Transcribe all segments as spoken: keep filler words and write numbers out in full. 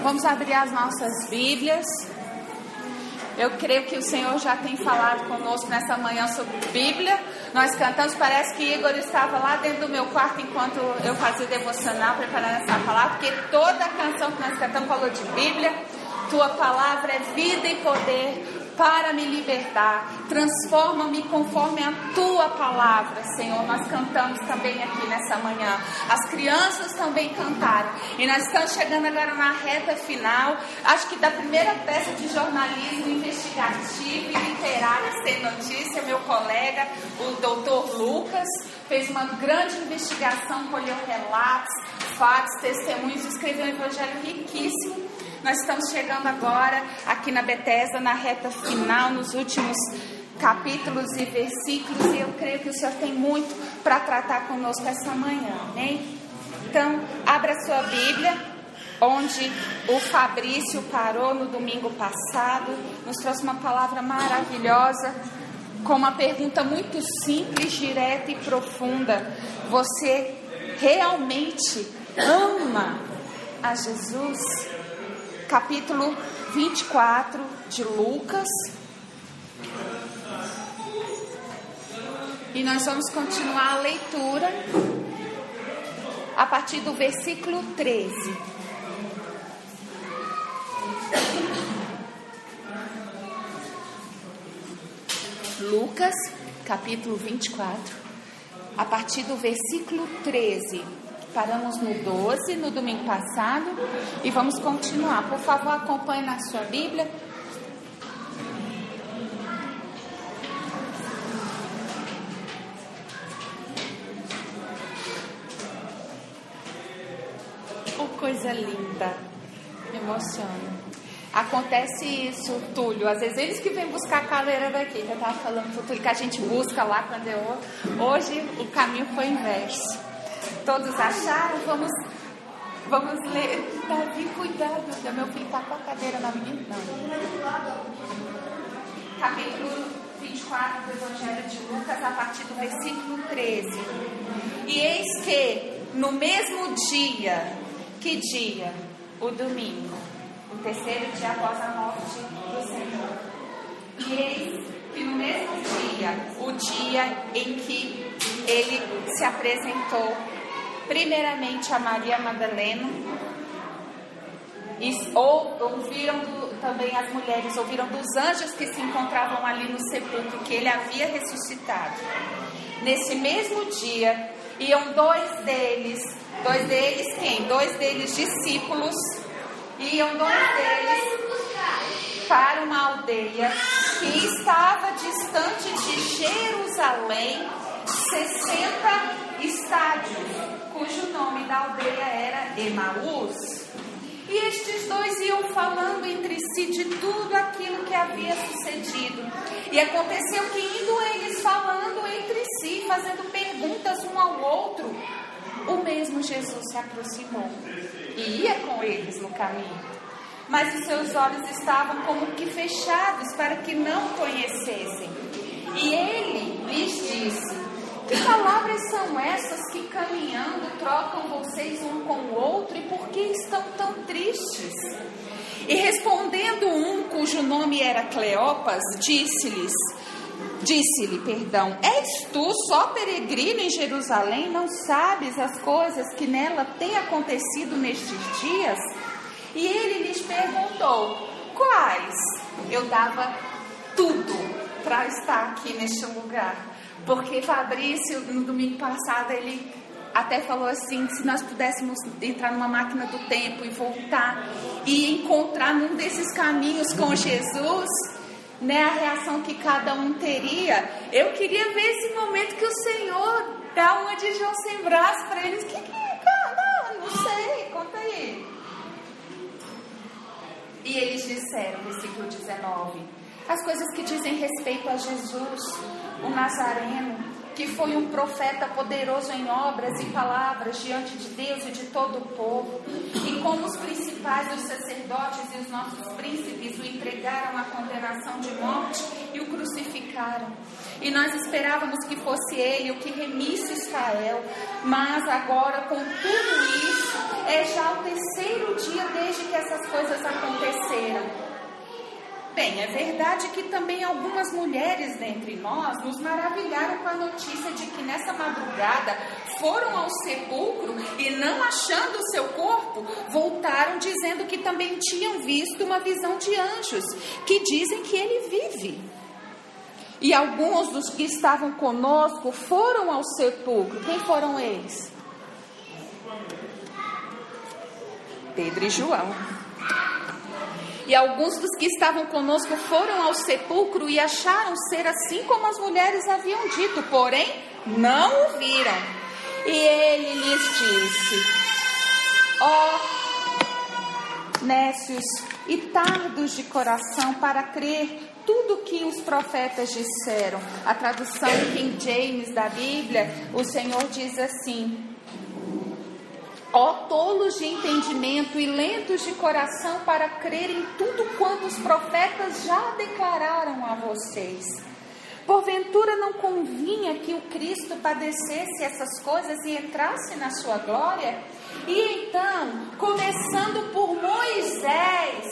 Vamos abrir as nossas Bíblias. Eu creio que o Senhor já tem falado conosco nessa manhã sobre Bíblia. Nós cantamos, parece que Igor estava lá dentro do meu quarto enquanto eu fazia devocional, preparando essa palavra, porque toda a canção que nós cantamos falou de Bíblia. Tua palavra é vida e poder para me libertar. Transforma-me conforme a tua palavra, Senhor. Nós cantamos também aqui nessa manhã. As crianças também cantaram. E nós estamos chegando agora na reta final, acho que da primeira peça de jornalismo investigativo e literário sem notícia. Meu colega, o doutor Lucas, fez uma grande investigação, colheu relatos, fatos, testemunhos, escreveu um evangelho riquíssimo. Nós estamos chegando agora aqui na Bethesda, na reta final, nos últimos capítulos e versículos, e eu creio que o Senhor tem muito para tratar conosco essa manhã, amém? Então, abra a sua Bíblia, onde o Fabrício parou no domingo passado, nos trouxe uma palavra maravilhosa, com uma pergunta muito simples, direta e profunda. Você realmente ama a Jesus? Capítulo vinte e quatro de Lucas. E nós vamos continuar a leitura a partir do versículo treze. Lucas, capítulo vinte e quatro, a partir do versículo treze. Paramos no doze, no domingo passado, e vamos continuar. Por favor, acompanhe na sua Bíblia. Oh, coisa linda. Me emociona. Acontece isso, Túlio. Às vezes eles que vêm buscar a cadeira daqui. Eu estava falando pro Túlio que a gente busca lá quando eu... Hoje o caminho foi inverso. Todos acharam? Vamos, vamos ler. Davi, cuidado. Meu filho está com a cadeira na minha. Não. Capítulo vinte e quatro do Evangelho de Lucas, a partir do versículo treze. E eis que no mesmo dia, que dia? O domingo, o terceiro dia após a morte do Senhor. E eis que no mesmo dia, o dia em que ele se apresentou primeiramente a Maria Madalena, e ou, ouviram do, também as mulheres, ouviram dos anjos que se encontravam ali no sepulcro, que ele havia ressuscitado. Nesse mesmo dia, iam dois deles, dois deles quem? Dois deles discípulos, iam dois deles para uma aldeia que estava distante de Jerusalém, sessenta estádios, cujo nome da aldeia era Emaús. E estes dois iam falando entre si de tudo aquilo que havia sucedido. E aconteceu que, indo eles falando entre si, fazendo perguntas um ao outro, o mesmo Jesus se aproximou e ia com eles no caminho. Mas os seus olhos estavam como que fechados para que não conhecessem. E ele lhes disse: que palavras são essas que caminhando trocam vocês um com o outro, e por que estão tão tristes? E respondendo um cujo nome era Cleopas, disse-lhes, disse-lhe, perdão, és tu só peregrino em Jerusalém? Não sabes as coisas que nela têm acontecido nestes dias? E ele lhes perguntou, quais? Eu dava tudo para estar aqui neste lugar. Porque Fabrício, no domingo passado, ele até falou assim, se nós pudéssemos entrar numa máquina do tempo e voltar e encontrar num desses caminhos com Jesus, né, a reação que cada um teria. Eu queria ver esse momento que o Senhor dá uma de João sem braço para eles. Que que é, cara? Não sei, conta aí. E eles disseram, versículo dezenove, as coisas que dizem respeito a Jesus, o Nazareno, que foi um profeta poderoso em obras e palavras diante de Deus e de todo o povo, e como os principais dos sacerdotes e os nossos príncipes o entregaram à condenação de morte e o crucificaram. E nós esperávamos que fosse ele o que remisse Israel, mas agora, com tudo isso, é já o terceiro primeiro dia desde que essas coisas aconteceram. Bem, é verdade que também algumas mulheres dentre nós nos maravilharam com a notícia de que nessa madrugada foram ao sepulcro e, não achando o seu corpo, voltaram dizendo que também tinham visto uma visão de anjos, que dizem que ele vive. E alguns dos que estavam conosco foram ao sepulcro. Quem foram eles? Pedro e João. E alguns dos que estavam conosco foram ao sepulcro e acharam ser assim como as mulheres haviam dito, porém não o viram. E ele lhes disse: ó nécios e tardos de coração para crer tudo que os profetas disseram. A tradução King James da Bíblia, o Senhor diz assim: ó tolos de entendimento e lentos de coração para crer em tudo quanto os profetas já declararam a vocês. Porventura não convinha que o Cristo padecesse essas coisas e entrasse na sua glória? E então, começando por Moisés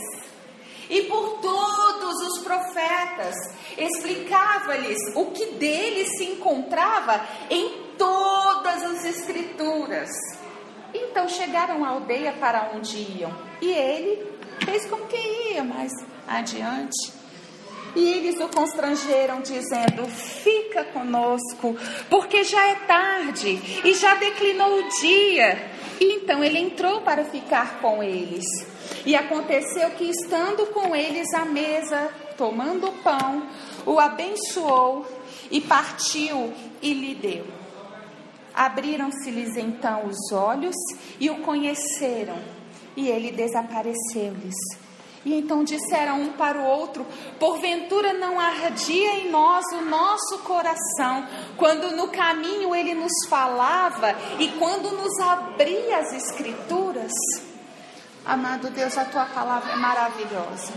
e por todos os profetas, explicava-lhes o que dele se encontrava em todas as Escrituras. Então chegaram à aldeia para onde iam, e ele fez como que ia mais adiante. E eles o constrangeram, dizendo: fica conosco, porque já é tarde e já declinou o dia. E então ele entrou para ficar com eles. E aconteceu que, estando com eles à mesa, tomando o pão, o abençoou e partiu e lhe deu. Abriram-se-lhes então os olhos e o conheceram, e ele desapareceu-lhes. E então disseram um para o outro: porventura não ardia em nós o nosso coração, quando no caminho ele nos falava e quando nos abria as Escrituras? Amado Deus, a tua palavra é maravilhosa.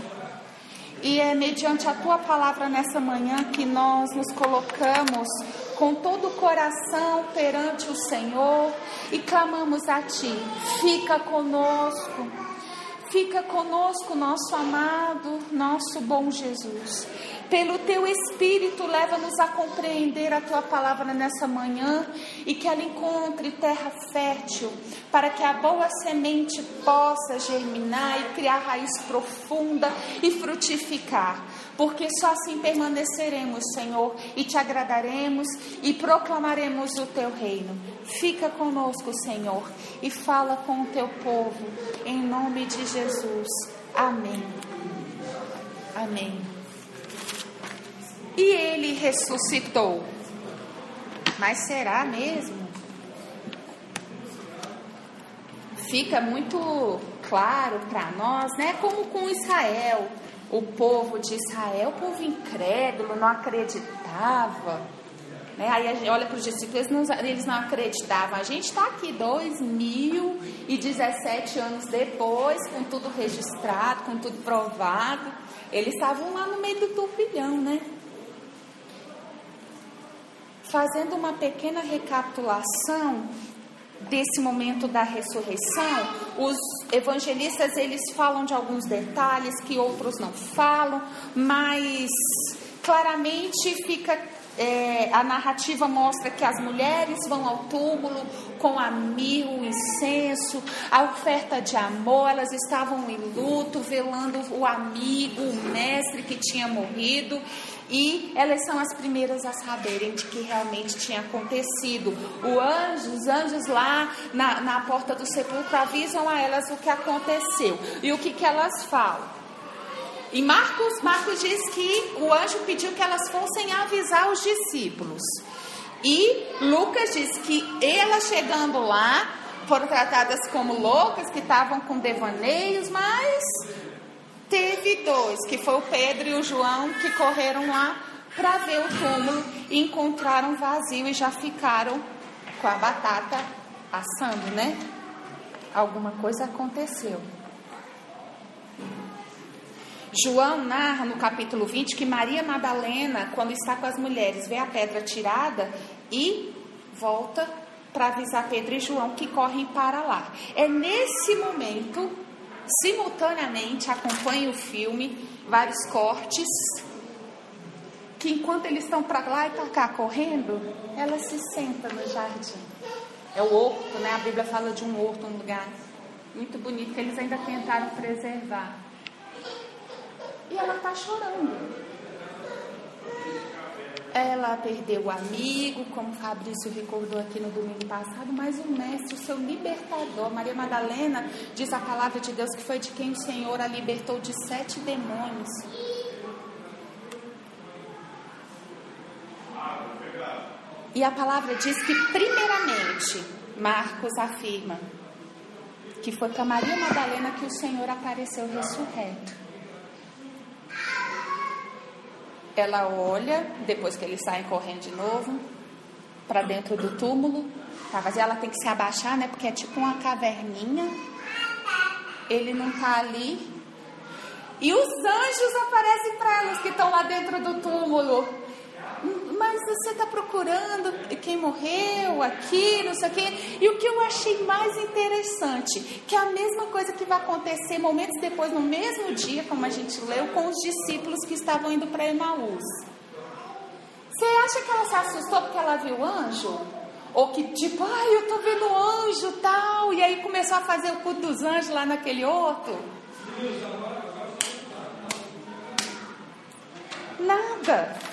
E é mediante a tua palavra nessa manhã que nós nos colocamos com todo o coração perante o Senhor e clamamos a ti: fica conosco, fica conosco, nosso amado, nosso bom Jesus. Pelo teu Espírito, leva-nos a compreender a tua palavra nessa manhã e que ela encontre terra fértil, para que a boa semente possa germinar e criar raiz profunda e frutificar. Porque só assim permaneceremos, Senhor, e te agradaremos e proclamaremos o teu reino. Fica conosco, Senhor, e fala com o teu povo, em nome de Jesus. Amém. Amém. E ele ressuscitou. Mas será mesmo? Fica muito claro para nós, né? Como com Israel. O povo de Israel, o povo incrédulo, não acreditava. Né? Aí a gente olha para os discípulos, eles não, eles não acreditavam. A gente está aqui dois mil e dezessete anos depois, com tudo registrado, com tudo provado. Eles estavam lá no meio do turbilhão, né? Fazendo uma pequena recapitulação desse momento da ressurreição, os evangelistas eles falam de alguns detalhes que outros não falam, mas claramente fica é, a narrativa mostra que as mulheres vão ao túmulo com a mirra, o incenso, a oferta de amor. Elas estavam em luto, velando o amigo, o mestre que tinha morrido. E elas são as primeiras a saberem de que realmente tinha acontecido. O anjo, os anjos lá na, na porta do sepulcro avisam a elas o que aconteceu. E o que, que elas falam? E Marcos, Marcos diz que o anjo pediu que elas fossem avisar os discípulos. E Lucas diz que elas chegando lá foram tratadas como loucas, que estavam com devaneios, mas teve dois, que foi o Pedro e o João, que correram lá para ver o túmulo e encontraram vazio e já ficaram com a batata assando, né? Alguma coisa aconteceu. João narra no capítulo vinte que Maria Madalena, quando está com as mulheres, vê a pedra tirada e volta para avisar Pedro e João, que correm para lá. É nesse momento simultaneamente, acompanhe o filme, vários cortes, que enquanto eles estão para lá e para cá correndo, ela se senta no jardim. É o horto, né? A Bíblia fala de um horto, um lugar muito bonito que eles ainda tentaram preservar. E ela está chorando. Ela perdeu o amigo, como o Fabrício recordou aqui no domingo passado, mas o mestre, o seu libertador. Maria Madalena, diz a palavra de Deus, que foi de quem o Senhor a libertou de sete demônios. E a palavra diz que, primeiramente, Marcos afirma que foi para Maria Madalena que o Senhor apareceu ressurreto. Ela olha, depois que eles saem correndo de novo, para dentro do túmulo. Tá vazio, ela tem que se abaixar, né? Porque é tipo uma caverninha. Ele não tá ali. E os anjos aparecem para elas que estão lá dentro do túmulo. Mas você está procurando quem morreu aqui, não sei o quê. E o que eu achei mais interessante, que é a mesma coisa que vai acontecer momentos depois, no mesmo dia, como a gente leu, com os discípulos que estavam indo para Emaús. Você acha que ela se assustou porque ela viu o anjo? Ou que tipo, ai, eu tô vendo anjo tal, e aí começou a fazer o culto dos anjos lá naquele horto? Nada.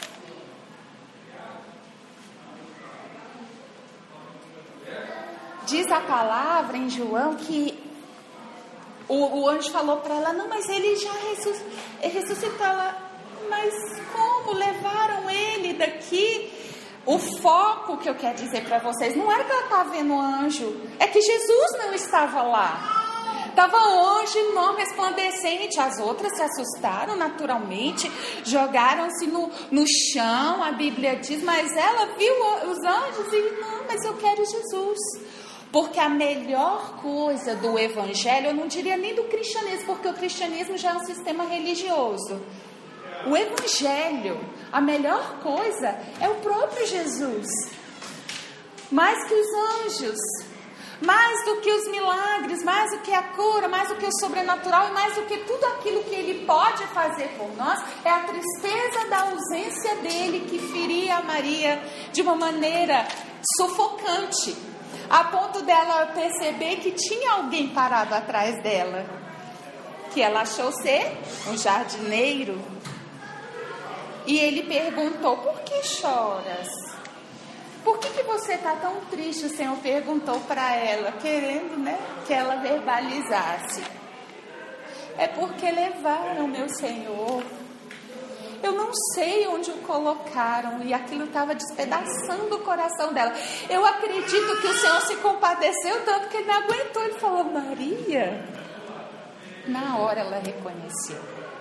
Diz a palavra em João que o, o anjo falou para ela, não, mas ele já ressuscitou. Ela, mas como levaram ele daqui? O foco que eu quero dizer para vocês não era que ela estava vendo o anjo, é que Jesus não estava lá. Estava um anjo enorme, resplandecente. As outras se assustaram naturalmente, jogaram-se no, no chão, a Bíblia diz, mas ela viu os anjos e não, mas eu quero Jesus. Porque a melhor coisa do evangelho, eu não diria nem do cristianismo, porque o cristianismo já é um sistema religioso. O evangelho, a melhor coisa é o próprio Jesus. Mais que os anjos, mais do que os milagres, mais do que a cura, mais do que o sobrenatural e mais do que tudo aquilo que Ele pode fazer por nós, é a tristeza da ausência dEle que feria a Maria de uma maneira sufocante. A ponto dela perceber que tinha alguém parado atrás dela, que ela achou ser um jardineiro. E ele perguntou, por que choras? Por que, que você está tão triste? O Senhor perguntou para ela, querendo, né, que ela verbalizasse. É porque levaram meu Senhor. Eu não sei onde o colocaram. E aquilo estava despedaçando o coração dela. Eu acredito que o Senhor se compadeceu tanto que ele não aguentou. Ele falou, Maria. Na hora ela reconheceu.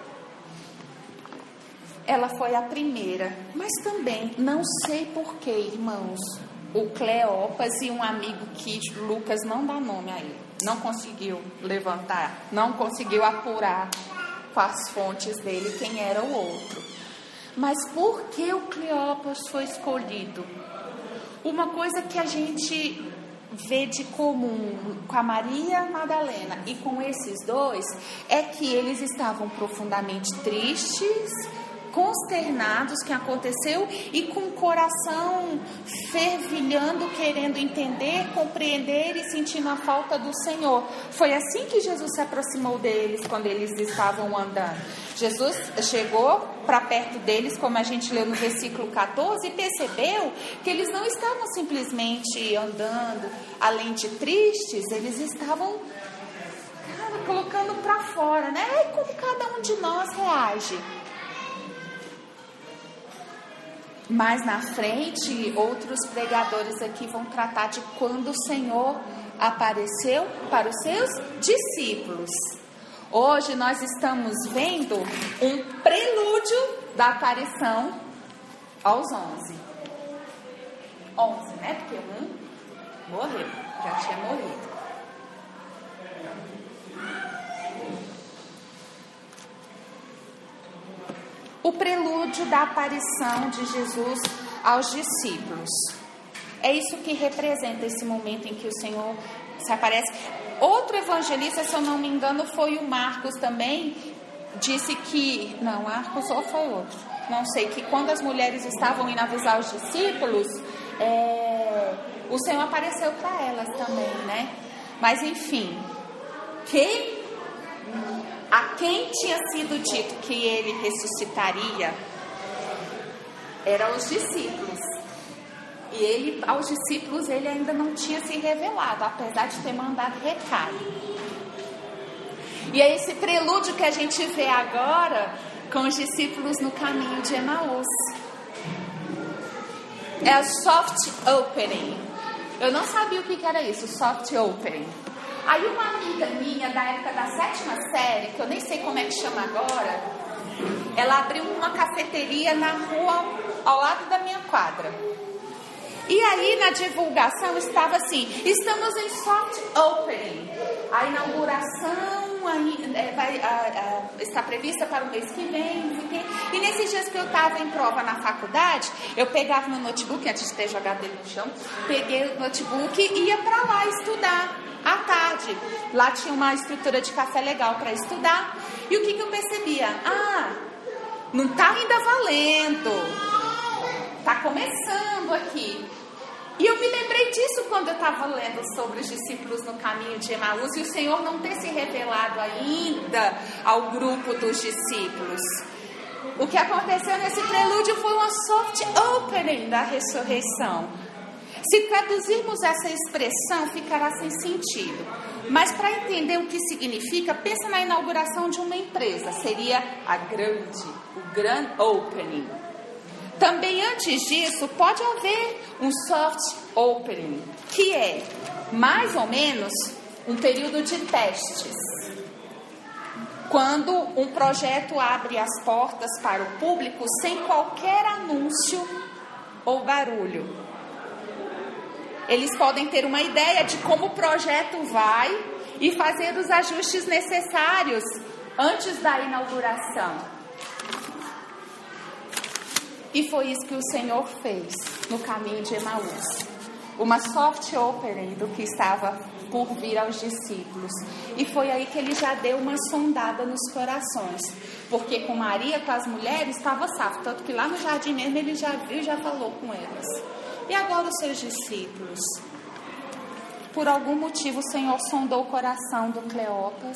Ela foi a primeira. Mas também, não sei porquê, irmãos, o Cleopas e um amigo que Lucas não dá nome a ele, não conseguiu levantar, não conseguiu apurar com as fontes dele quem era o outro. Mas por que o Cleopas foi escolhido? Uma coisa que a gente vê de comum com a Maria Madalena e com esses dois é que eles estavam profundamente tristes, consternados com o que aconteceu e com o coração fervilhando, querendo entender, compreender e sentindo a falta do Senhor. Foi assim que Jesus se aproximou deles quando eles estavam andando. Jesus chegou para perto deles, como a gente leu no versículo catorze, e percebeu que eles não estavam simplesmente andando, além de tristes, eles estavam, cara, colocando para fora, né? É como cada um de nós reage. Mais na frente, outros pregadores aqui vão tratar de quando o Senhor apareceu para os seus discípulos. Hoje nós estamos vendo um prelúdio da aparição aos onze. Onze, né? Porque um morreu, já tinha morrido. O prelúdio da aparição de Jesus aos discípulos. É isso que representa esse momento em que o Senhor se aparece. Outro evangelista, se eu não me engano, foi o Marcos também, disse que, não, Marcos ou foi outro, não sei, que quando as mulheres estavam indo avisar os discípulos, é, o Senhor apareceu para elas também, né? Mas enfim, quem, a quem tinha sido dito que ele ressuscitaria eram os discípulos. E ele, aos discípulos, ele ainda não tinha se revelado, apesar de ter mandado recado. E é esse prelúdio que a gente vê agora com os discípulos no caminho de Emaús. É o soft opening. Eu não sabia o que era isso, soft opening. Aí uma amiga minha, da época da sétima série, que eu nem sei como é que chama agora, ela abriu uma cafeteria na rua ao lado da minha quadra. E aí na divulgação estava assim: estamos em soft opening. A inauguração aí, é, vai, a, a, está prevista para o mês que vem. E nesses dias que eu estava em prova na faculdade, eu pegava meu notebook, antes de ter jogado ele no chão, peguei o notebook e ia para lá estudar à tarde. Lá tinha uma estrutura de café legal para estudar. E o que, que eu percebia? Ah, não está ainda valendo. Está começando aqui. E eu me lembrei disso quando eu estava lendo sobre os discípulos no caminho de Emaús e o Senhor não ter se revelado ainda ao grupo dos discípulos. O que aconteceu nesse prelúdio foi uma soft opening da ressurreição. Se traduzirmos essa expressão, ficará sem sentido. Mas para entender o que significa, pensa na inauguração de uma empresa. Seria a grande, o grand opening. Também antes disso, pode haver um soft opening, que é mais ou menos um período de testes. Quando um projeto abre as portas para o público sem qualquer anúncio ou barulho. Eles podem ter uma ideia de como o projeto vai e fazer os ajustes necessários antes da inauguração. E foi isso que o Senhor fez no caminho de Emaús. Uma soft opening do que estava por vir aos discípulos. E foi aí que ele já deu uma sondada nos corações. Porque com Maria, com as mulheres, estava safo. Tanto que lá no jardim mesmo ele já viu e já falou com elas. E agora os seus discípulos? Por algum motivo o Senhor sondou o coração do Cleopas.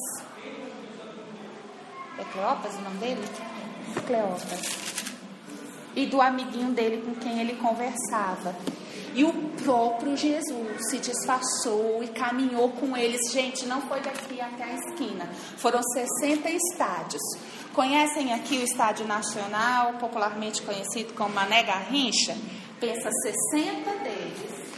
É Cleopas o nome dele? Cleopas. E do amiguinho dele com quem ele conversava. E o próprio Jesus se disfarçou e caminhou com eles. Gente, não foi daqui até a esquina. Foram sessenta estádios. Conhecem aqui o Estádio Nacional, popularmente conhecido como Mané Garrincha? Pensa sessenta deles.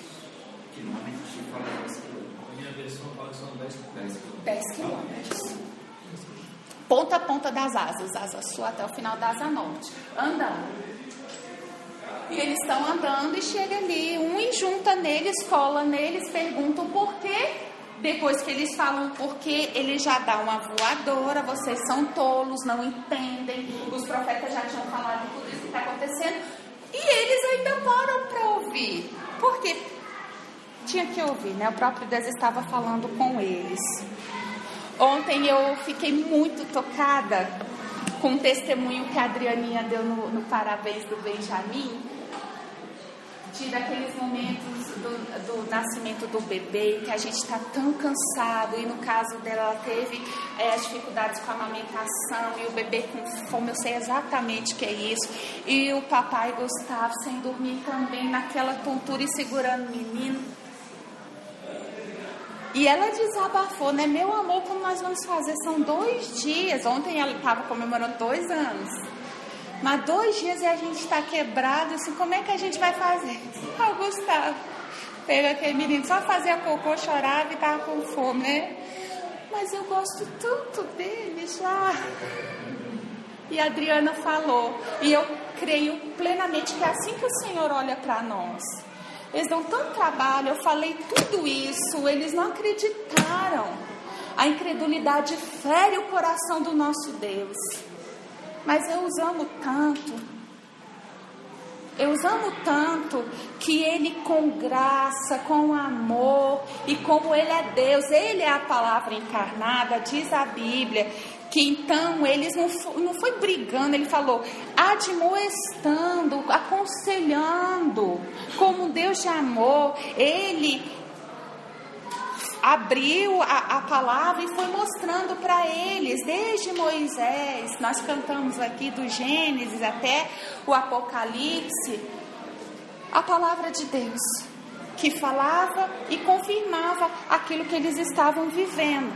dez quilômetros. Ponta a ponta das asas. Asa sul até o final da asa norte. Andando. E eles estão andando e chega ali, um junta neles, cola neles, pergunta o porquê. Depois que eles falam o porquê, ele já dá uma voadora. Vocês são tolos, não entendem. Os profetas já tinham falado de tudo isso que está acontecendo. E eles ainda param para ouvir. Porque tinha que ouvir, né? O próprio Deus estava falando com eles. Ontem eu fiquei muito tocada com o testemunho que a Adrianinha deu no, no parabéns do Benjamin. De daqueles momentos do, do nascimento do bebê, que a gente está tão cansado, e no caso dela, ela teve é, as dificuldades com a amamentação, e o bebê com fome, eu sei exatamente o que é isso, e o papai Gustavo sem dormir também, naquela tontura e segurando o menino. E ela desabafou, né? Meu amor, como nós vamos fazer? São dois dias. Ontem ela estava comemorando dois anos. Mas dois dias e a gente está quebrado, assim, como é que a gente vai fazer? Ah, o Gustavo pega aquele menino, só fazia cocô, chorava e estava com fome, né? Mas eu gosto tanto deles lá. E a Adriana falou, e eu creio plenamente que é assim que o Senhor olha para nós. Eles dão tanto trabalho, eu falei tudo isso, eles não acreditaram. A incredulidade fere o coração do nosso Deus. Mas eu os amo tanto. Eu os amo tanto que Ele, com graça, com amor, e como Ele é Deus, Ele é a palavra encarnada, diz a Bíblia, que então eles não foi, não foi brigando, Ele falou, admoestando, aconselhando, como um Deus de amor. Ele abriu a, a palavra e foi mostrando para eles, desde Moisés, nós cantamos aqui do Gênesis até o Apocalipse, a palavra de Deus, que falava e confirmava aquilo que eles estavam vivendo.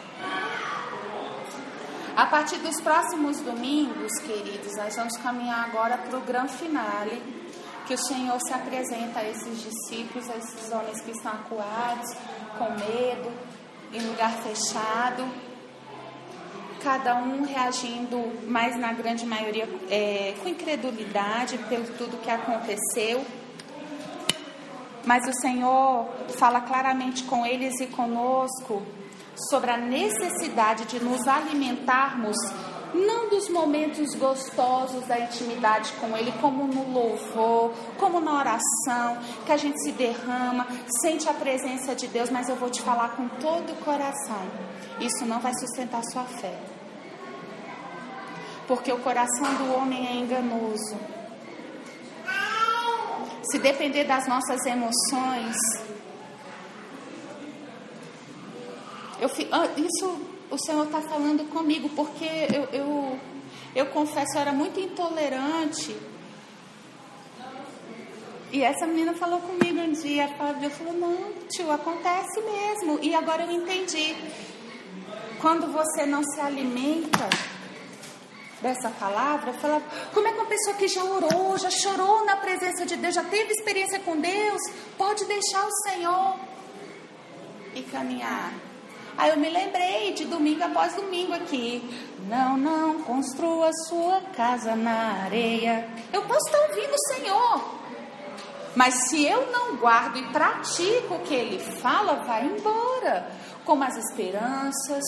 A partir dos próximos domingos, queridos, nós vamos caminhar agora para o grande finale, que o Senhor se apresenta a esses discípulos, a esses homens que estão acuados, com medo, em lugar fechado, cada um reagindo, mas na grande maioria é, com incredulidade pelo tudo que aconteceu. Mas o Senhor fala claramente com eles e conosco sobre a necessidade de nos alimentarmos, não dos momentos gostosos da intimidade com Ele, como no louvor, como na oração, que a gente se derrama, sente a presença de Deus, mas eu vou te falar com todo o coração, isso não vai sustentar sua fé, porque o coração do homem é enganoso. Se depender das nossas emoções, eu, isso o Senhor está falando comigo, porque eu, eu, eu confesso, eu era muito intolerante. E essa menina falou comigo um dia, a Fábio falou, não, tio, acontece mesmo. E agora eu entendi. Quando você não se alimenta dessa palavra, fala, como é que uma pessoa que já orou, já chorou na presença de Deus, já teve experiência com Deus, pode deixar o Senhor e caminhar? Aí eu me lembrei de domingo após domingo aqui. Não, não construa sua casa na areia. Eu posso estar ouvindo o Senhor, mas se eu não guardo e pratico o que Ele fala, vai embora. Como as esperanças,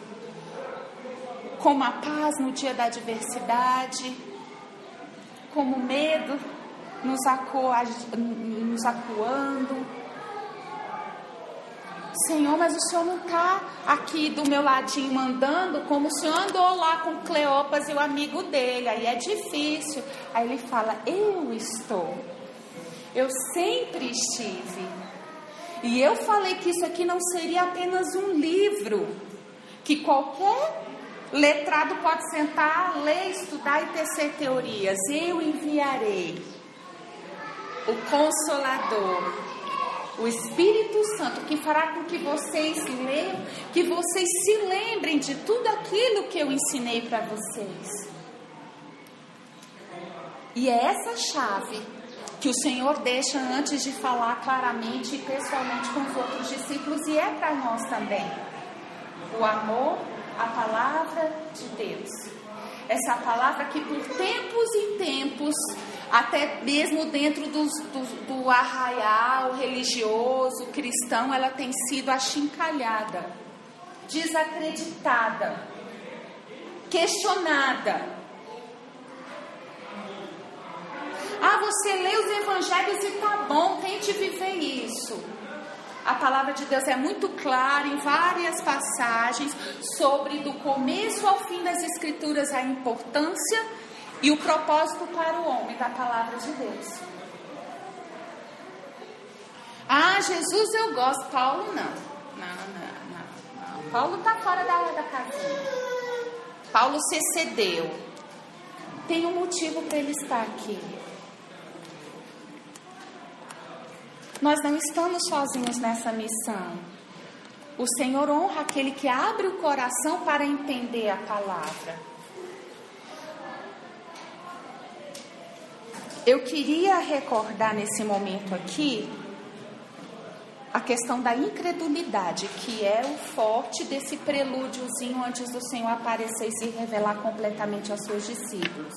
como a paz no dia da adversidade, como o medo nos, acu- nos acuando. Senhor, mas o Senhor não está aqui do meu ladinho andando como o Senhor andou lá com Cleopas e o amigo dele. Aí é difícil. Aí Ele fala, eu estou. Eu sempre estive. E eu falei que isso aqui não seria apenas um livro, que qualquer letrado pode sentar, ler, estudar e tecer teorias. Eu enviarei o Consolador, o Espírito Santo, que fará com que vocês leiam, que vocês se lembrem de tudo aquilo que eu ensinei para vocês. E é essa chave que o Senhor deixa antes de falar claramente e pessoalmente com os outros discípulos, e é para nós também. O amor, a palavra de Deus. Essa palavra que por tempos e tempos, até mesmo dentro dos, do, do arraial religioso, cristão, ela tem sido achincalhada, desacreditada, questionada. Ah, você lê os evangelhos e tá bom, tente viver isso. A palavra de Deus é muito clara em várias passagens sobre do começo ao fim das escrituras a importância e o propósito para o homem da palavra de Deus. Ah, Jesus eu gosto, Paulo não. Não, não, não. não. Paulo está fora da, da casinha. Paulo se excedeu. Tem um motivo para ele estar aqui. Nós não estamos sozinhos nessa missão. O Senhor honra aquele que abre o coração para entender a palavra. Eu queria recordar nesse momento aqui a questão da incredulidade, que é o forte desse prelúdiozinho antes do Senhor aparecer e se revelar completamente aos seus discípulos.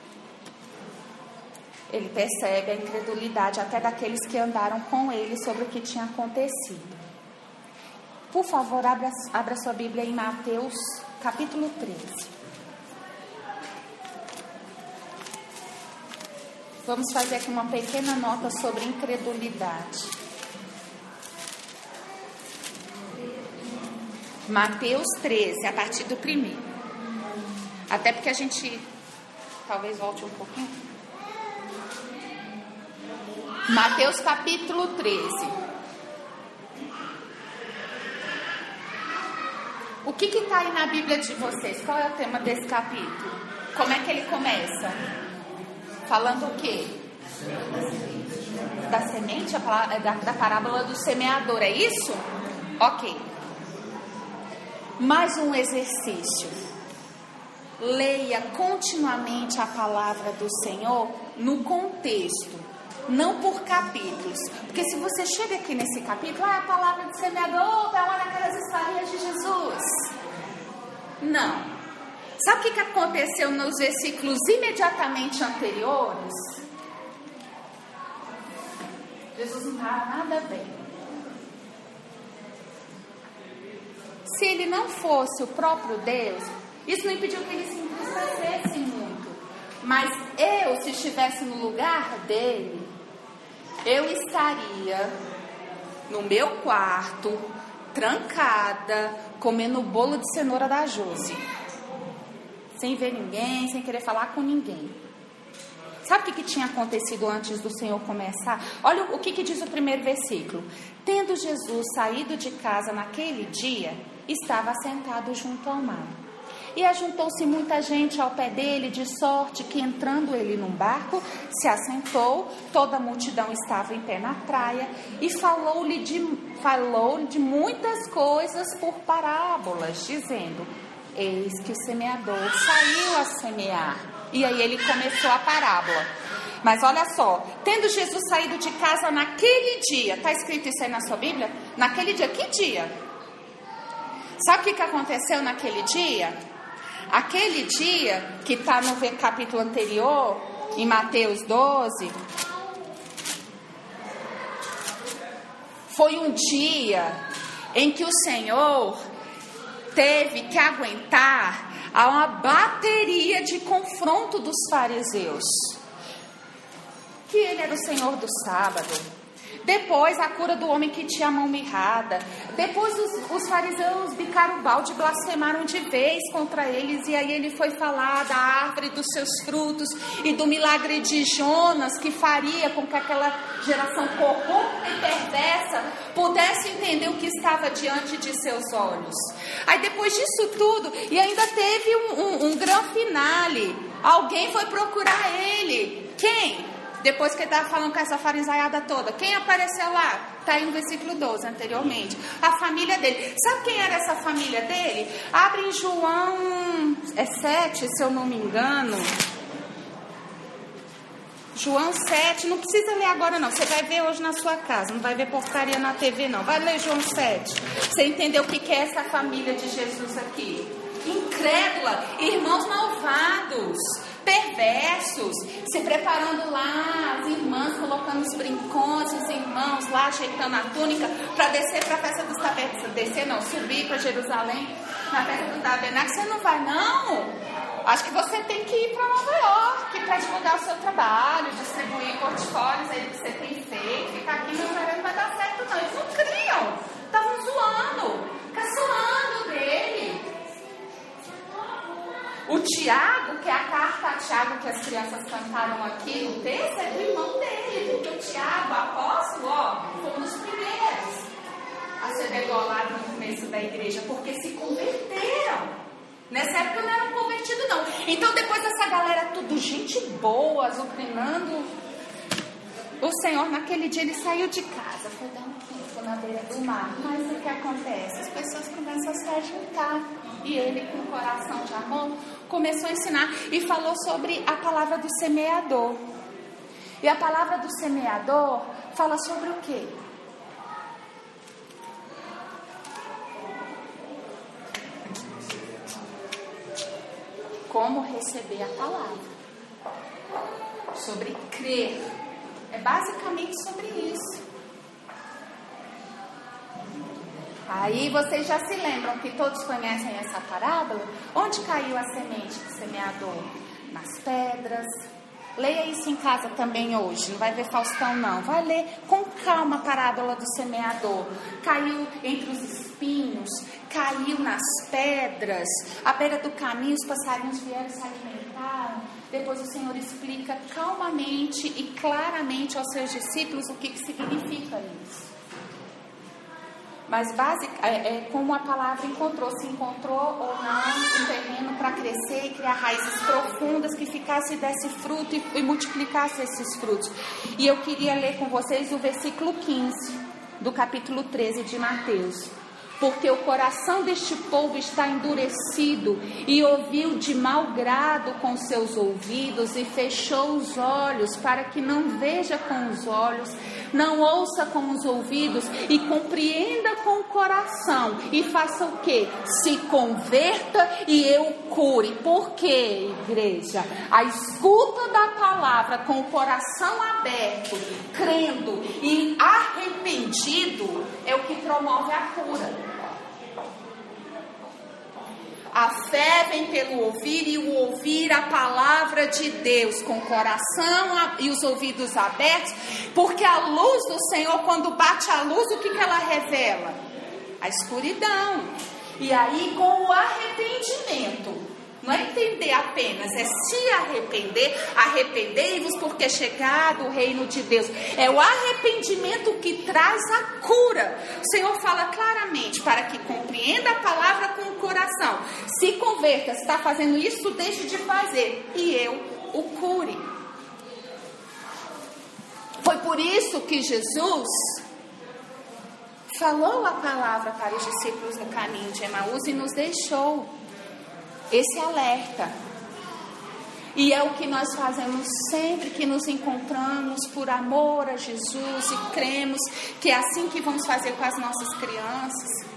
Ele percebe a incredulidade até daqueles que andaram com ele sobre o que tinha acontecido. Por favor, abra, abra sua Bíblia em Mateus capítulo treze. Vamos fazer aqui uma pequena nota sobre incredulidade. Mateus treze, a partir do primeiro. Até porque a gente talvez volte um pouquinho. Mateus capítulo treze. O que que está aí na Bíblia de vocês? Qual é o tema desse capítulo? Como é que ele começa? Falando o quê? Da semente, a palavra, da, da parábola do semeador, é isso? Ok. Mais um exercício. Leia continuamente a palavra do Senhor no contexto, não por capítulos. Porque se você chega aqui nesse capítulo, ah, a palavra do semeador está lá naquelas historinhas de Jesus. Não. Sabe o que, que aconteceu nos versículos imediatamente anteriores? Jesus não estava nada bem. Se ele não fosse o próprio Deus, isso não impediu que ele se entristecesse muito. Mas eu, se estivesse no lugar dele, eu estaria no meu quarto, trancada, comendo o bolo de cenoura da Josi. Sem ver ninguém, sem querer falar com ninguém. Sabe o que, que tinha acontecido antes do Senhor começar? Olha o que, que diz o primeiro versículo. Tendo Jesus saído de casa naquele dia, estava sentado junto ao mar. E ajuntou-se muita gente ao pé dele, de sorte que, entrando ele num barco, se assentou, toda a multidão estava em pé na praia, e falou-lhe de, falou de muitas coisas por parábolas, dizendo: eis que o semeador saiu a semear. E aí ele começou a parábola. Mas olha só, tendo Jesus saído de casa naquele dia, está escrito isso aí na sua Bíblia? Naquele dia, que dia? Sabe o que, que aconteceu naquele dia? Aquele dia, que está no capítulo anterior, em Mateus doze, foi um dia em que o Senhor teve que aguentar a uma bateria de confronto dos fariseus. Que ele era o Senhor do sábado. Depois a cura do homem que tinha a mão mirrada. Depois os, os fariseus bicaram o balde e blasfemaram de vez contra eles. E aí ele foi falar da árvore dos seus frutos e do milagre de Jonas, que faria com que aquela geração corrupta e perversa pudesse entender o que estava diante de seus olhos. Aí depois disso tudo, e ainda teve um, um, um grande finale. Alguém foi procurar ele. Quem? Depois que ele estava falando com essa farisaiada toda, quem apareceu lá? Está aí no versículo doze, anteriormente. A família dele. Sabe quem era essa família dele? Abre em João é sete, se eu não me engano. João sete, não precisa ler agora não. Você vai ver hoje na sua casa, não vai ver porcaria na T V não. Vai ler João sete. Você entendeu o que é essa família de Jesus aqui? Incrédula, irmãos malvados, perversos, se preparando lá, as irmãs colocando os brincões, os irmãos lá ajeitando a túnica para descer para a festa dos tabernáculos. Descer não, subir para Jerusalém na festa dos tabernáculos. Você não vai não? Acho que você tem que ir para Nova York para divulgar o seu trabalho, distribuir portfólios aí que você tem feito. Ficar aqui no Israel não vai dar certo não. Eles não criam, estavam zoando, caçoando dele. O Tiago, que é a carta a Tiago que as crianças cantaram aqui no texto, é do irmão dele. Porque o Tiago, apóstolo, ó, foi um dos primeiros a ser degolado no começo da igreja, porque se converteram. Nessa época não eram convertidos não. Então depois essa galera tudo gente boa, azucrinando, o Senhor naquele dia ele saiu de casa, foi dar um tempo na beira do mar. Mas o que acontece? As pessoas começam a se ajuntar. E ele, com o coração de amor, começou a ensinar e falou sobre a palavra do semeador. E a palavra do semeador fala sobre o quê? Como receber a palavra. Sobre crer. É basicamente sobre isso. Aí vocês já se lembram que todos conhecem essa parábola? Onde caiu a semente do semeador? Nas pedras, Leia isso em casa também hoje, não vai ver Faustão não. Vai ler com calma a parábola do semeador. Caiu entre os espinhos, caiu nas pedras, à beira do caminho os passarinhos vieram se alimentar. Depois o Senhor explica calmamente e claramente aos seus discípulos o que, que significa isso. Mas basic, é, é como a palavra encontrou, se encontrou ou não um terreno para crescer e criar raízes profundas que ficasse e desse fruto e, e multiplicasse esses frutos. E eu queria ler com vocês o versículo quinze do capítulo treze de Mateus. Porque o coração deste povo está endurecido e ouviu de mau grado com seus ouvidos e fechou os olhos para que não veja com os olhos, não ouça com os ouvidos e compreenda com o coração e faça o quê? Se converta e eu cure. Por quê, igreja? A escuta da palavra com o coração aberto, crendo e arrependido é o que promove a cura. A fé vem pelo ouvir e o ouvir a palavra de Deus com o coração e os ouvidos abertos, porque a luz do Senhor, quando bate a luz, o que, que ela revela? A escuridão. E aí com o arrependimento, não é entender apenas, é se arrepender, arrependei-vos porque é chegado o reino de Deus. É o arrependimento que traz a cura. O Senhor fala claramente, para que compreenda a palavra com o coração. Se converta, se está fazendo isso, deixe de fazer, e eu o cure. Foi por isso que Jesus falou a palavra para os discípulos no caminho de Emaús e nos deixou esse alerta. E é o que nós fazemos sempre que nos encontramos por amor a Jesus e cremos que é assim que vamos fazer com as nossas crianças.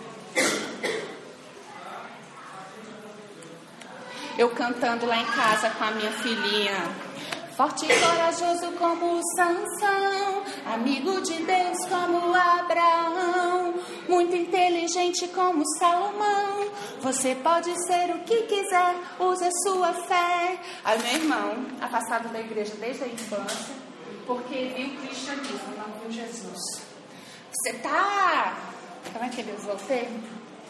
Eu cantando lá em casa com a minha filhinha. Forte e corajoso como Sansão, amigo de Deus como Abraão, muito inteligente como Salomão. Você pode ser o que quiser, use a sua fé. Aí meu irmão, afastado da igreja desde a infância, porque viu o cristianismo, não viu Jesus. Você tá, como é que ele usou o termo?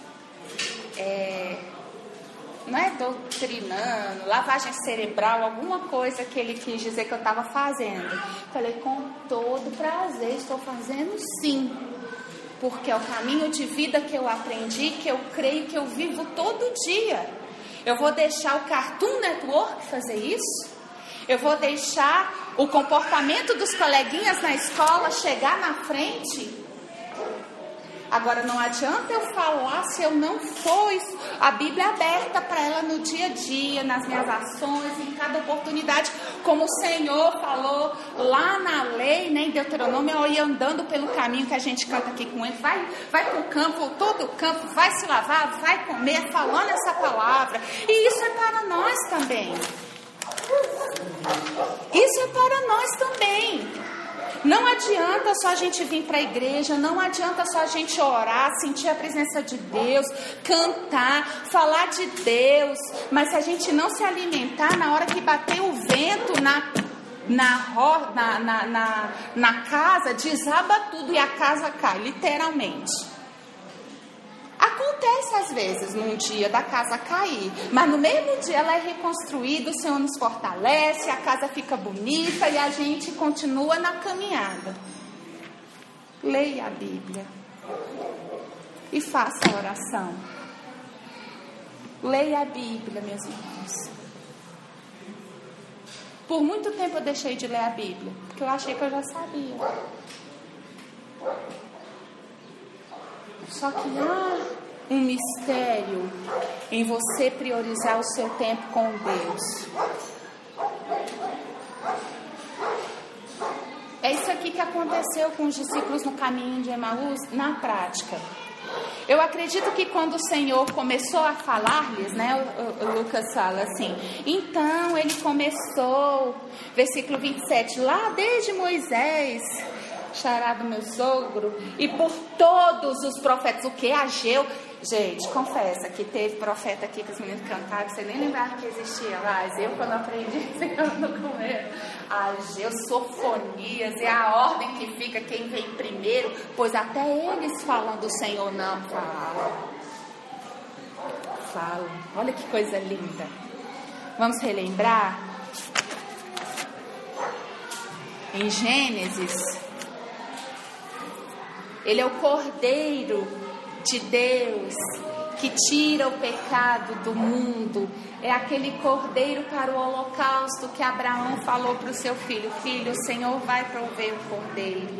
É... Não é doutrinando, lavagem cerebral, alguma coisa que ele quis dizer que eu estava fazendo. Falei, com todo prazer, estou fazendo sim. Porque é o caminho de vida que eu aprendi, que eu creio, que eu vivo todo dia. Eu vou deixar o Cartoon Network fazer isso? Eu vou deixar o comportamento dos coleguinhas na escola chegar na frente? Agora, não adianta eu falar se eu não for a Bíblia aberta para ela no dia a dia, nas minhas ações, em cada oportunidade, como o Senhor falou lá na lei, né, em Deuteronômio, eu ia andando pelo caminho que a gente canta aqui com ele, vai, vai para o campo, todo o campo, vai se lavar, vai comer, falando essa palavra. E isso é para nós também. Isso é para nós também. Não adianta só a gente vir para a igreja, não adianta só a gente orar, sentir a presença de Deus, cantar, falar de Deus, mas se a gente não se alimentar, na hora que bater o vento na, na, na, na, na, na casa, desaba tudo e a casa cai, literalmente. Acontece às vezes num dia da casa cair, mas no mesmo dia ela é reconstruída, o Senhor nos fortalece, a casa fica bonita e a gente continua na caminhada. Leia a Bíblia e faça a oração. Leia a Bíblia, meus irmãos. Por muito tempo eu deixei de ler a Bíblia, porque eu achei que eu já sabia. Só que há um mistério em você priorizar o seu tempo com Deus. É isso aqui que aconteceu com os discípulos no caminho de Emaús, na prática. Eu acredito que quando o Senhor começou a falar-lhes, né, o, o, o Lucas fala assim, então ele começou, versículo vinte e sete, lá desde Moisés, xará do meu sogro, e por todos os profetas, o que? Ageu, Gente, confessa que teve profeta aqui que os meninos cantaram, que você nem lembrava que existia, mas eu quando aprendi ficando com ele, as geossofonias é a ordem que fica quem vem primeiro, pois até eles falam do Senhor não falam. Falam, olha que coisa linda. Vamos relembrar? Em Gênesis, ele é o Cordeiro de Deus que tira o pecado do mundo. É aquele cordeiro para o holocausto que Abraão falou para o seu filho: filho, o Senhor vai prover o cordeiro.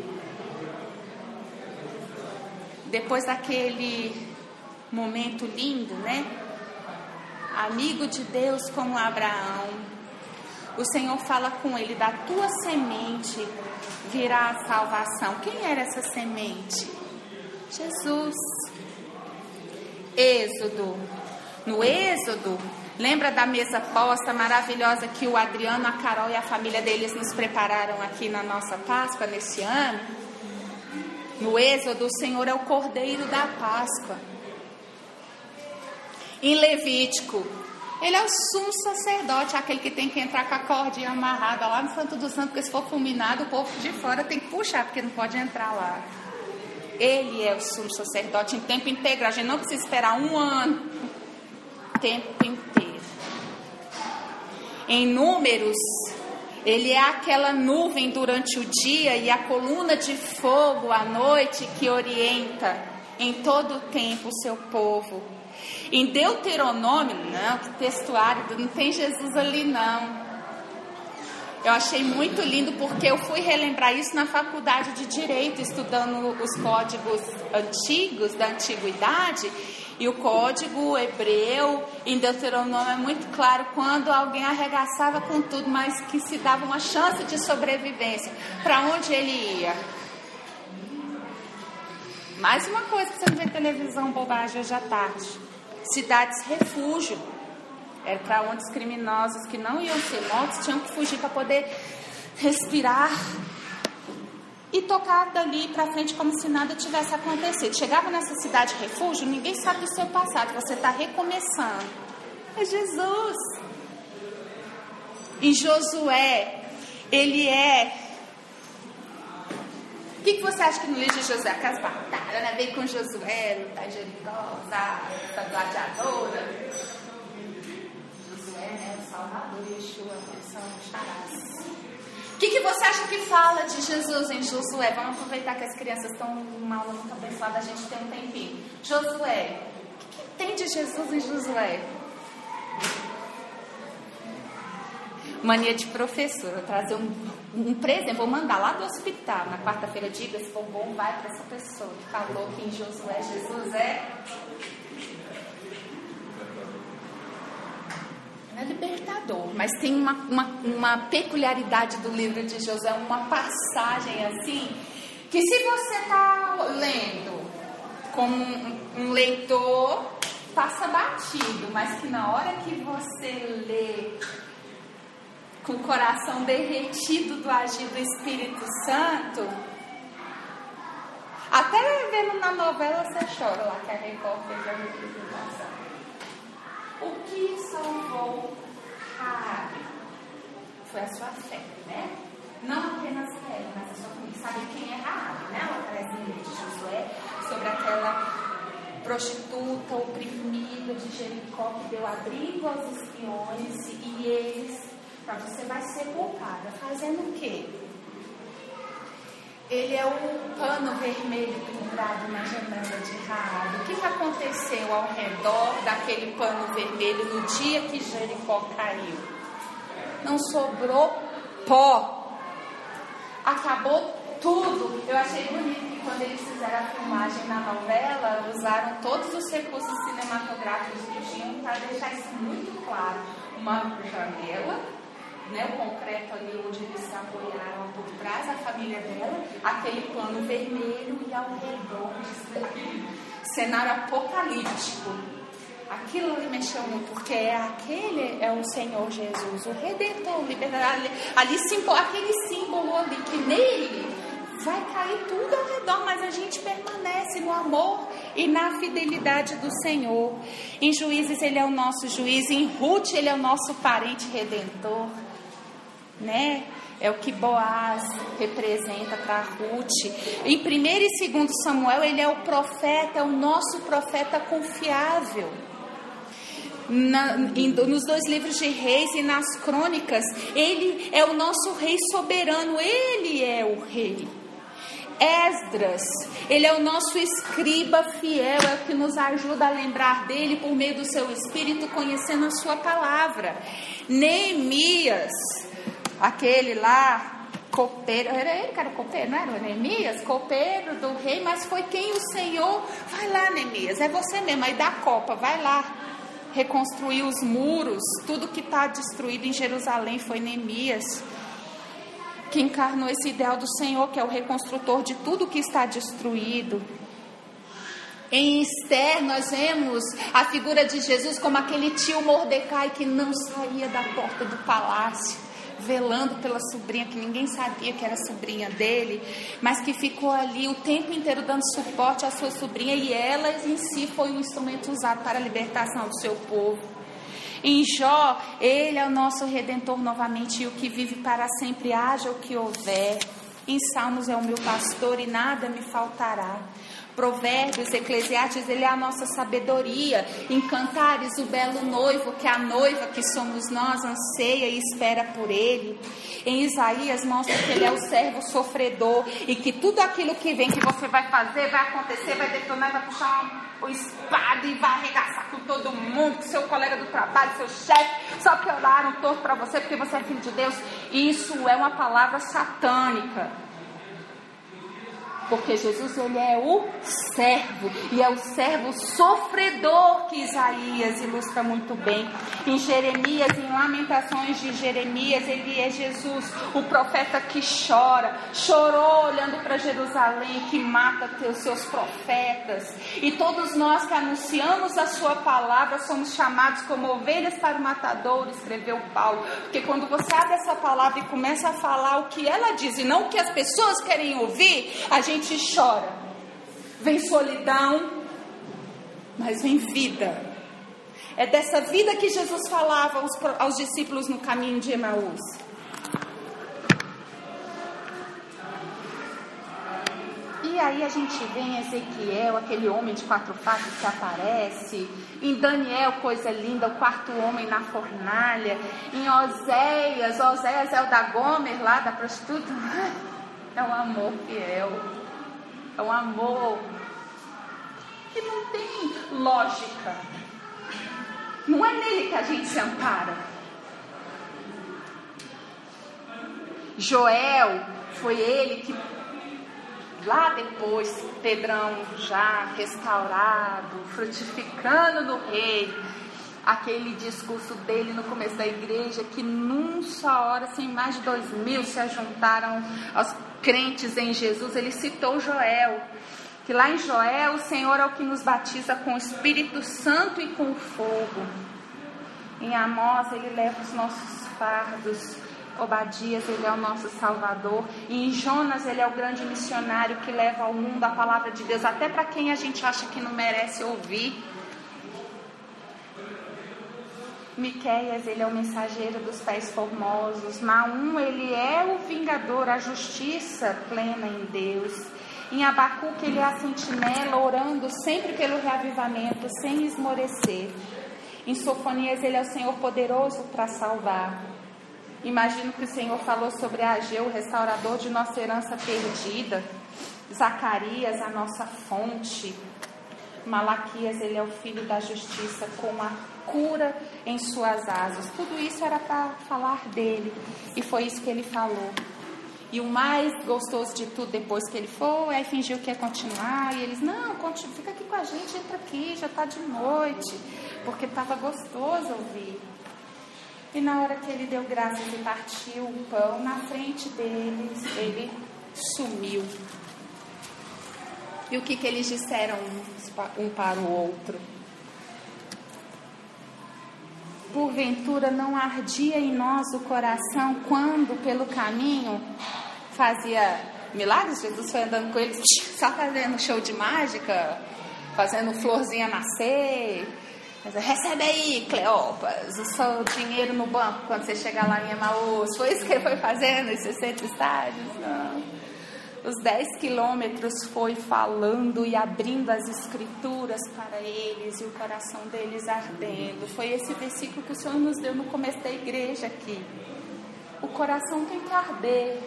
Depois daquele momento lindo, né? Amigo de Deus como Abraão, o Senhor fala com ele: da tua semente virá a salvação. Quem era essa semente? Jesus. Êxodo. No Êxodo, lembra da mesa posta maravilhosa que o Adriano, a Carol e a família deles nos prepararam aqui na nossa Páscoa nesse ano? No Êxodo, o Senhor é o Cordeiro da Páscoa. Em Levítico, ele é o sumo sacerdote, aquele que tem que entrar com a cordinha amarrada lá no Santo do Santo, porque se for fulminado, o povo de fora tem que puxar, porque não pode entrar lá. Ele é o sumo sacerdote em tempo integral. A gente não precisa esperar um ano. Tempo inteiro. Em Números, ele é aquela nuvem durante o dia e a coluna de fogo à noite que orienta em todo o tempo o seu povo. Em Deuteronômio, não, que texto árido, não tem Jesus ali não. Eu achei muito lindo porque eu fui relembrar isso na faculdade de Direito, estudando os códigos antigos, da antiguidade. E o código hebreu em Deuteronômio é muito claro quando alguém arregaçava com tudo, mas que se dava uma chance de sobrevivência. Para onde ele ia? Mais uma coisa que você não vê televisão, bobagem hoje à tarde. Cidades refúgio. Era para onde os criminosos que não iam ser mortos tinham que fugir para poder respirar e tocar dali para frente como se nada tivesse acontecido. Chegava nessa cidade refúgio, ninguém sabe do seu passado, você está recomeçando. É Jesus. E Josué, ele é... O que, que você acha que no livro de Josué? Aquelas batalhas, né? Veio com Josué, lutar em Jericó, essa gladiadora. Josué, né? O Salvador e Yeshua, são charás. O que, que você acha que fala de Jesus em Josué? Vamos aproveitar que as crianças estão numa aula muito abençoada, a gente tem um tempinho. Josué, o que, que tem de Jesus em Josué? Mania de professor, eu trazer um, um presente, vou mandar lá do hospital, na quarta-feira, diga, se for bom, vai para essa pessoa que falou que em Josué, Jesus é... é libertador, mas tem uma, uma, uma peculiaridade do livro de Josué, uma passagem assim, que se você está lendo como um, um leitor, passa batido, mas que na hora que você lê com o coração derretido do agir do Espírito Santo, até vendo na novela você chora lá, que a Record fez a representação. O que salvou Raabe foi a sua fé, né? Não apenas fé, mas a sua família. Sabe quem é Raabe, né? Ela traz em livro de Josué sobre aquela prostituta oprimida de Jericó que deu abrigo aos espiões e eles... Você vai ser culpada. Fazendo o quê? Ele é o pano vermelho pendurado na janela de Raabe. O que, que aconteceu ao redor daquele pano vermelho no dia que Jericó caiu? Não sobrou pó. Acabou tudo. Eu achei bonito que quando eles fizeram a filmagem na novela, usaram todos os recursos cinematográficos que tinham para deixar isso muito claro. Uma janela, né, o concreto ali onde eles se apoiaram por trás, a família dela, aquele plano vermelho e ao redor aquele cenário apocalíptico. Aquilo ali mexeu muito, porque é aquele é o Senhor Jesus, o Redentor, o Libertador. Ali, ali aquele símbolo ali, que nele vai cair tudo ao redor, mas a gente permanece no amor e na fidelidade do Senhor. Em Juízes ele é o nosso juiz, em Ruth ele é o nosso parente redentor, né? É o que Boaz representa para Ruth. Em primeiro e segundo Samuel ele é o profeta, é o nosso profeta confiável. Na, em, nos dois livros de Reis e nas Crônicas, ele é o nosso rei soberano, ele é o rei. Esdras, ele é o nosso escriba fiel, é o que nos ajuda a lembrar dele por meio do seu espírito, conhecendo a sua palavra. Neemias, aquele lá, copeiro, era ele que era copeiro, não era o Neemias? Copeiro do rei, mas foi quem o Senhor, vai lá Neemias, é você mesmo, aí da copa, vai lá. Reconstruir os muros, tudo que está destruído em Jerusalém foi Neemias, que encarnou esse ideal do Senhor, que é o reconstrutor de tudo que está destruído. Em Esther nós vemos a figura de Jesus como aquele tio Mordecai que não saía da porta do palácio, velando pela sobrinha, que ninguém sabia que era sobrinha dele, mas que ficou ali o tempo inteiro dando suporte à sua sobrinha, e ela em si foi um instrumento usado para a libertação do seu povo. Em Jó, ele é o nosso redentor novamente, e o que vive para sempre, haja o que houver. Em Salmos é o meu pastor e nada me faltará. Provérbios, Eclesiastes, ele é a nossa sabedoria. Em Cantares, o belo noivo, que a noiva que somos nós anseia e espera por ele. Em Isaías mostra que ele é o servo sofredor e que tudo aquilo que vem, que você vai fazer, vai acontecer, vai detonar, vai puxar o espada e vai arregaçar com todo mundo, seu colega do trabalho, seu chefe, só que oraram torto para você porque você é filho de Deus. Isso é uma palavra satânica. Porque Jesus, ele é o servo, e é o servo sofredor que Isaías ilustra muito bem. Em Jeremias, em Lamentações de Jeremias, ele é Jesus, o profeta que chora, chorou olhando para Jerusalém, que mata os seus profetas. E todos nós que anunciamos a sua palavra, somos chamados como ovelhas para o matadouro, escreveu Paulo. Porque quando você abre essa palavra e começa a falar o que ela diz, e não o que as pessoas querem ouvir, a gente chora, vem solidão, mas vem vida. É dessa vida que Jesus falava aos, aos discípulos no caminho de Emaús. E aí a gente vê em Ezequiel, aquele homem de quatro faces que aparece. Em Daniel, coisa linda, o quarto homem na fornalha. Em Oséias, Oséias é o da Gomer lá, da prostituta. É um amor fiel. É um amor que não tem lógica. Não é nele que a gente se ampara. Joel, foi ele que, lá depois, Pedrão já restaurado, frutificando no rei, aquele discurso dele no começo da igreja, que num só hora, assim, mais de dois mil se ajuntaram aos crentes em Jesus. Ele citou Joel, que lá em Joel o Senhor é o que nos batiza com o Espírito Santo e com fogo. Em Amós ele leva os nossos fardos. Obadias, ele é o nosso Salvador. E em Jonas ele é o grande missionário que leva ao mundo a palavra de Deus, até para quem a gente acha que não merece ouvir. Miqueias, ele é o mensageiro dos pés formosos. Naum, ele é o vingador, a justiça plena em Deus. Em Abacuque, ele é a sentinela, orando sempre pelo reavivamento, sem esmorecer. Em Sofonias, ele é o Senhor poderoso para salvar. Imagino que o Senhor falou sobre Ageu, o restaurador de nossa herança perdida. Zacarias, a nossa fonte. Malaquias, ele é o filho da justiça, com a cura em suas asas. Tudo isso era para falar dele, e foi isso que ele falou. E o mais gostoso de tudo, depois que ele foi, aí fingiu que ia continuar, e eles, não, continua, fica aqui com a gente, entra aqui, já está de noite, porque estava gostoso ouvir. E na hora que ele deu graças e partiu o pão, na frente deles, ele sumiu. E o que, que eles disseram um para o outro? Porventura não ardia em nós o coração quando pelo caminho fazia milagres. Jesus foi andando com eles, só fazendo show de mágica, fazendo florzinha nascer. Recebe aí, Cleopas, o seu dinheiro no banco quando você chegar lá em Emaús. Foi isso que ele foi fazendo, esses sessenta estádios? Não. Os dez quilômetros foi falando e abrindo as escrituras para eles e o coração deles ardendo. Foi esse versículo que o Senhor nos deu no começo da igreja aqui. O coração tem que arder.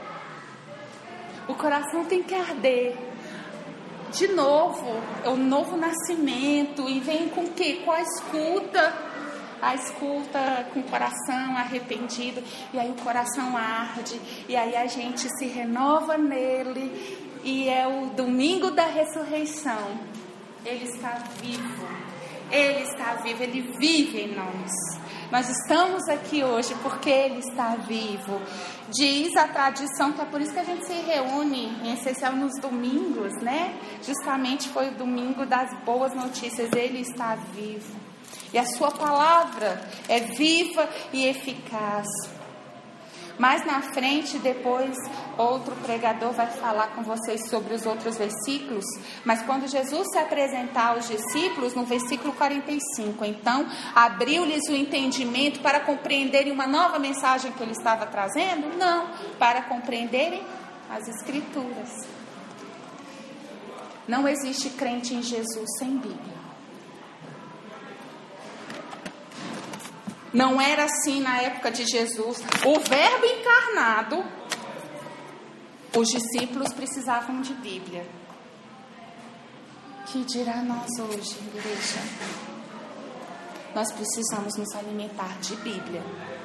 O coração tem que arder. De novo, é o novo nascimento. E vem com o quê? Com a escuta. A escuta com o coração arrependido. E aí o coração arde. E aí a gente se renova nele. E é o domingo da ressurreição. Ele está vivo. Ele está vivo. Ele vive em nós. Nós estamos aqui hoje porque Ele está vivo. Diz a tradição que é por isso que a gente se reúne, em especial nos domingos, né? Justamente foi o domingo das boas notícias. Ele está vivo. E a sua palavra é viva e eficaz. Mais na frente, depois, outro pregador vai falar com vocês sobre os outros versículos. Mas quando Jesus se apresentar aos discípulos, no versículo quarenta e cinco, então, abriu-lhes o entendimento para compreenderem uma nova mensagem que ele estava trazendo? Não, para compreenderem as Escrituras. Não existe crente em Jesus sem Bíblia. Não era assim na época de Jesus. O Verbo encarnado, os discípulos precisavam de Bíblia. Que dirá nós hoje, igreja? Nós precisamos nos alimentar de Bíblia.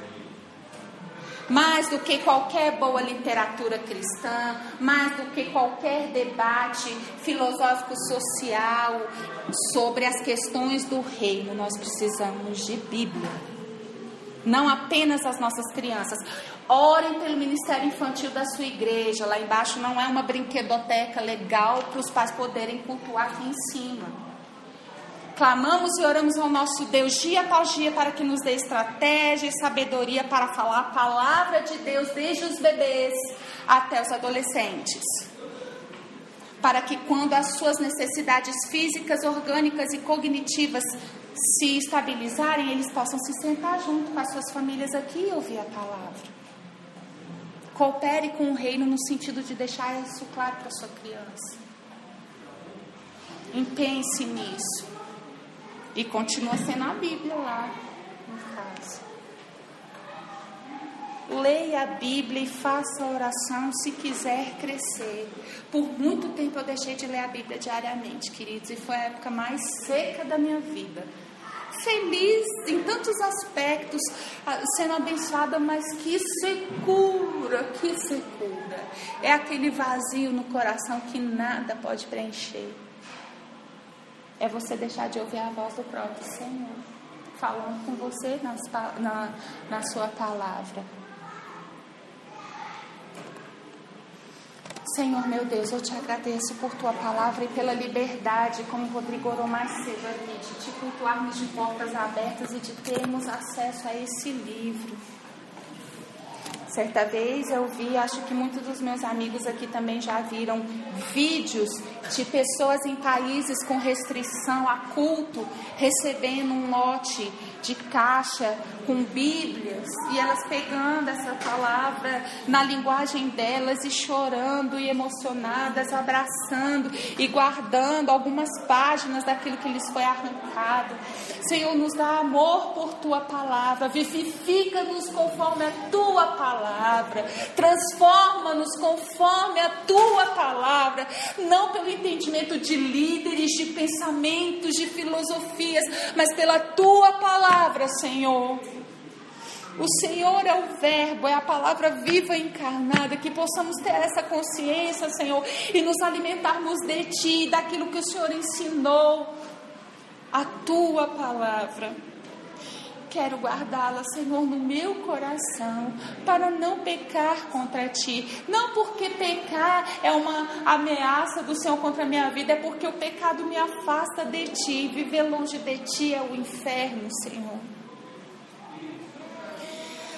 Mais do que qualquer boa literatura cristã, mais do que qualquer debate filosófico social sobre as questões do reino, nós precisamos de Bíblia. Não apenas as nossas crianças. Orem pelo ministério infantil da sua igreja. Lá embaixo não é uma brinquedoteca legal para os pais poderem cultuar aqui em cima. Clamamos e oramos ao nosso Deus dia após dia para que nos dê estratégia e sabedoria para falar a palavra de Deus desde os bebês até os adolescentes. Para que quando as suas necessidades físicas, orgânicas e cognitivas se estabilizarem, eles possam se sentar junto com as suas famílias aqui e ouvir a palavra. Coopere com o reino no sentido de deixar isso claro para a sua criança. Empenhe-se nisso. E continua sendo a Bíblia lá em casa. Leia a Bíblia e faça a oração se quiser crescer. Por muito tempo eu deixei de ler a Bíblia diariamente, queridos, e foi a época mais seca da minha vida. Feliz em tantos aspectos, sendo abençoada, mas que secura, que secura. É aquele vazio no coração que nada pode preencher. É você deixar de ouvir a voz do próprio Senhor, falando com você nas, na, na sua palavra. Senhor meu Deus, eu te agradeço por tua palavra e pela liberdade, como o Rodrigo orou mais cedo aqui, de te cultuarmos de portas abertas e de termos acesso a esse livro. Certa vez eu vi, acho que muitos dos meus amigos aqui também já viram vídeos de pessoas em países com restrição a culto, recebendo um lote de caixa com Bíblias, e elas pegando essa palavra na linguagem delas e chorando e emocionadas, abraçando e guardando algumas páginas daquilo que lhes foi arrancado. Senhor, nos dá amor por tua palavra, vivifica-nos conforme a tua palavra, transforma-nos conforme a tua palavra, não pelo entendimento de líderes, de pensamentos, de filosofias, mas pela tua palavra, Senhor. O Senhor é o Verbo, é a palavra viva e encarnada, que possamos ter essa consciência, Senhor, e nos alimentarmos de Ti, daquilo que o Senhor ensinou, a Tua palavra. Quero guardá-la, Senhor, no meu coração, para não pecar contra Ti. Não porque pecar é uma ameaça do Senhor contra a minha vida, é porque o pecado me afasta de Ti. Viver longe de Ti é o inferno, Senhor.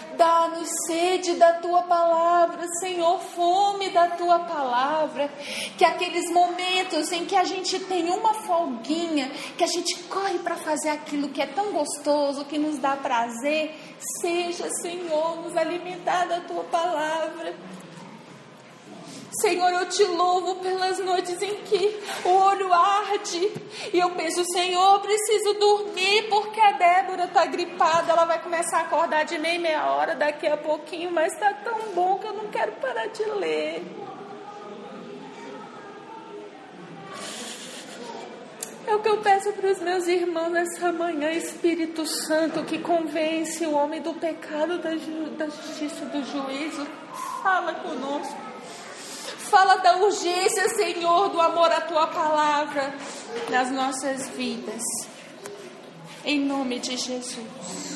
Dá-nos sede da tua palavra, Senhor, fome da tua palavra. Que aqueles momentos em que a gente tem uma folguinha, que a gente corre para fazer aquilo que é tão gostoso, que nos dá prazer, seja, Senhor, nos alimentar da tua palavra. Senhor, eu te louvo pelas noites em que o olho arde e eu penso, Senhor, eu preciso dormir porque a Débora está gripada, ela vai começar a acordar de nem meia hora daqui a pouquinho, mas está tão bom que eu não quero parar de ler. É o que eu peço para os meus irmãos nessa manhã, Espírito Santo, que convence o homem do pecado, da, ju- da justiça, do juízo. Fala conosco. Fala da urgência, Senhor, do amor à tua palavra nas nossas vidas. Em nome de Jesus.